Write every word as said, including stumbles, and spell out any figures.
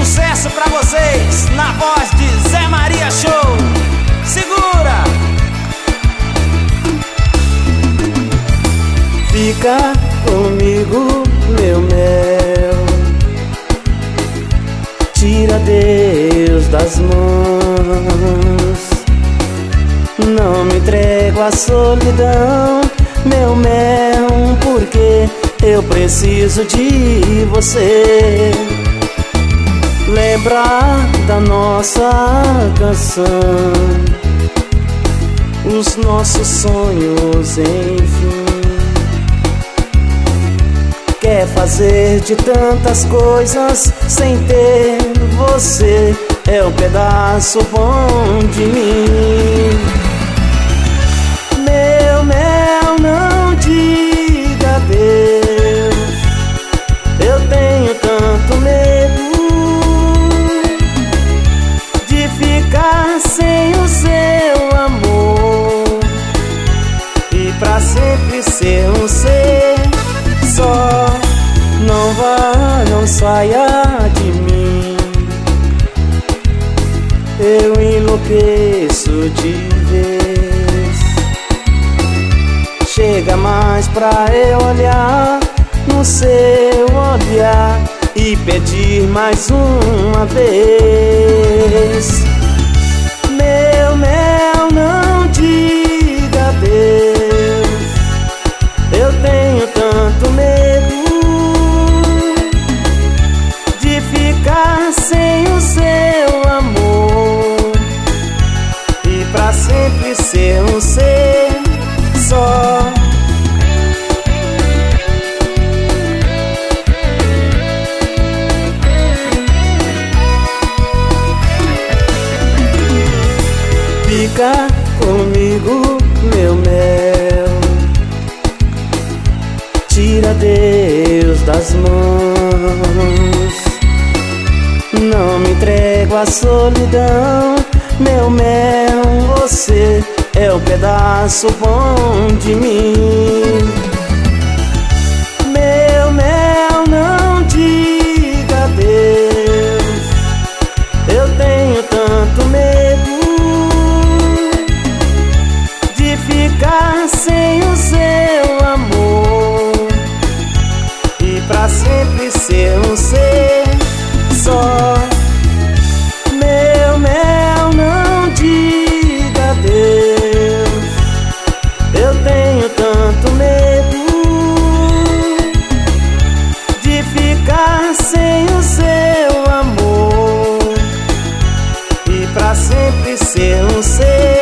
Sucesso pra vocês, na voz de Zé Maria Show. Segura! Fica comigo, meu mel. Tira Deus das mãos. Não me entrego à solidão, meu mel, porque eu preciso de você. Lembrar da nossa canção, os nossos sonhos, enfim. Quer fazer de tantas coisas sem ter você, é um pedaço bom de mim. Meu mel, não diga adeus, eu tenho tanto medo de ficar sem o seu amor e pra sempre ser um ser só. Não vá, não saia de mim, eu enlouqueço de vez. Chega mais pra eu olhar no seu olhar e pedir mais uma vez. Meu mel, não diga adeus, eu tenho tanto medo de ficar sem o seu amor e pra sempre ser um ser só. Fica comigo, meu mel. Tira Deus das mãos. Não me entrego à solidão, meu mel, você é um pedaço bom de mim. Meu mel, não diga adeus, eu tenho tanto medo de ficar sem o seu amor e pra sempre ser um ser só. Meu mel, não diga adeus, eu tenho tanto medo de ficar sem o seu amor e pra sempre ser um ser